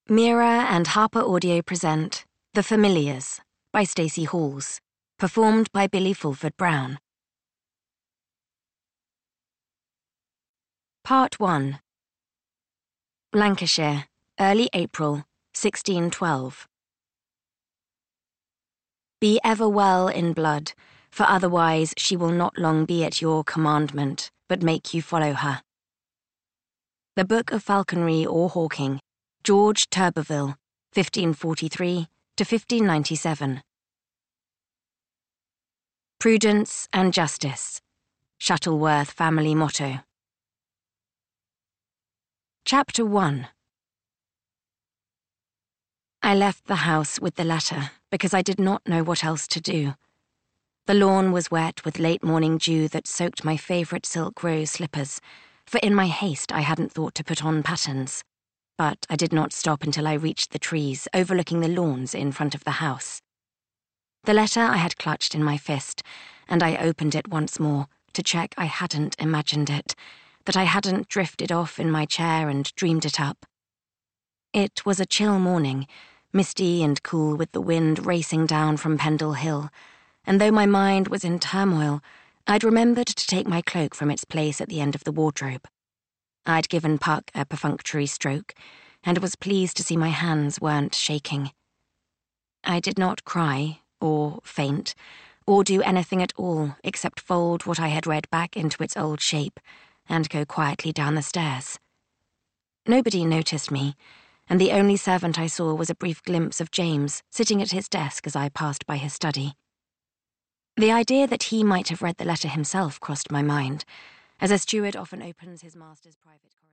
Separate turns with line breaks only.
Mira and Harper Audio present The Familiars by Stacey Halls, performed by Billy Fulford Brown. Part 1. Lancashire, early April, 1612. Be ever well in blood, for otherwise she will not long be at your commandment, but make you follow her. The Book of Falconry or Hawking, George Turberville, 1543 to 1597. Prudence and Justice, Shuttleworth family motto. Chapter 1. I left the house with the letter because I did not know what else to do. The lawn was wet with late morning dew that soaked my favourite silk rose slippers, for in my haste I hadn't thought to put on pattens. But I did not stop until I reached the trees overlooking the lawns in front of the house. The letter I had clutched in my fist, and I opened it once more to check I hadn't imagined it, that I hadn't drifted off in my chair and dreamed it up. It was a chill morning, misty and cool with the wind racing down from Pendle Hill, and though my mind was in turmoil, I'd remembered to take my cloak from its place at the end of the wardrobe. I'd given Puck a perfunctory stroke, and was pleased to see my hands weren't shaking. I did not cry, or faint, or do anything at all except fold what I had read back into its old shape and go quietly down the stairs. Nobody noticed me, and the only servant I saw was a brief glimpse of James sitting at his desk as I passed by his study. The idea that he might have read the letter himself crossed my mind, as a steward often opens his master's private